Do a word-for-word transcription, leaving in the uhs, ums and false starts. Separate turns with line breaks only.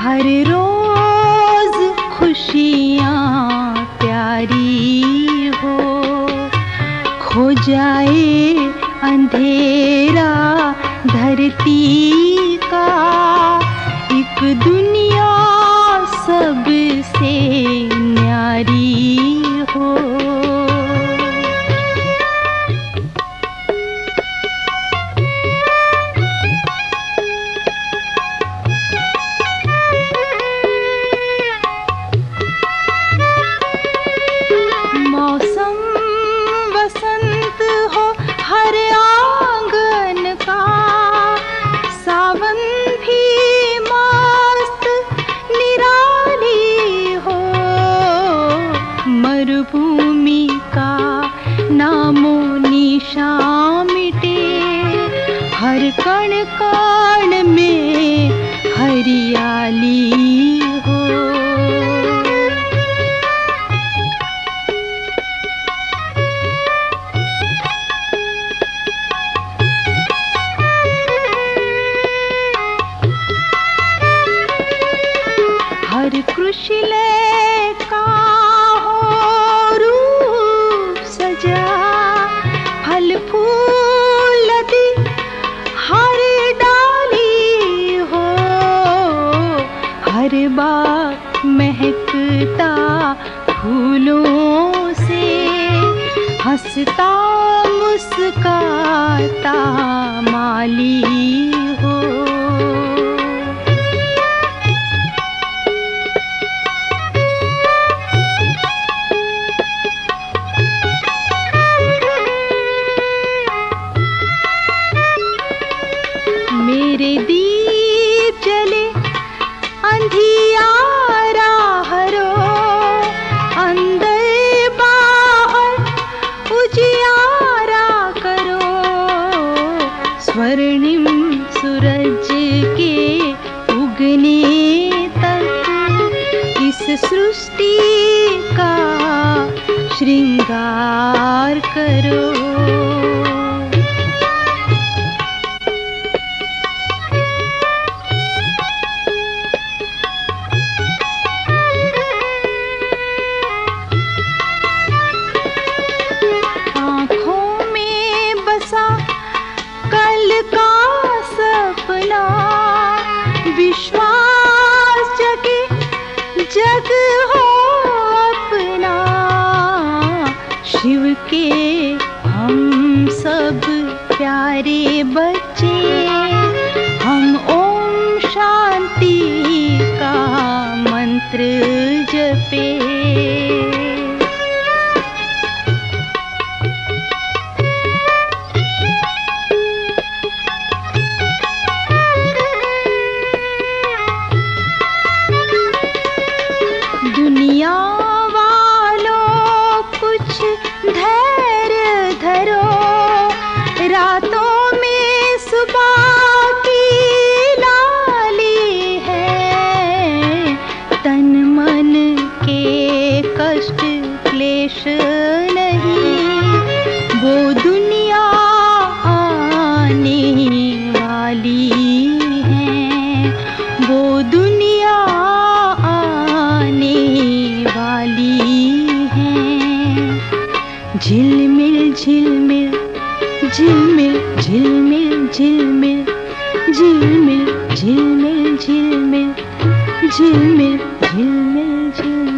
हर रोज खुशियाँ प्यारी हो, खो जाए अंधेरा धरती का, एक दुनिया सबसे न्यारी हो। मौसम वसंत हो हर आंगन का, सावन भी मस्त निराली हो, मरुभूमि का नामो निशान मिटे, हर कण कण में हरियाली हो। हर कृषिलय का हो रूप सजा, फल फूल लदी हर डाली हो, हर बाग महकता फूलों से, हंसता मुस्काता माली हो। मेरे दीप जले अंधियारा हरो, अंदर बाहर उजियारा करो, स्वर्णिम सूरज के उगने तक इस सृष्टि का श्रृंगार करो। कल का सपना विश्वास जगे जग हो अपना, शिव के हम सब प्यारे बच्चे, हम ओम शांति का मंत्र जपे। दुनिया वालों कुछ धैर्य धरो, रातों में सुबह की लाली है, तन मन के कष्ट क्लेश नहीं, वो दुनिया आने वाली है, वो दुनिया झिलमिल झिलमिल झिलमिल झिलमिल झिलमिल झिलमिल झिलमिल झिलमिल झिलमिल झिलमिल झिलमिल।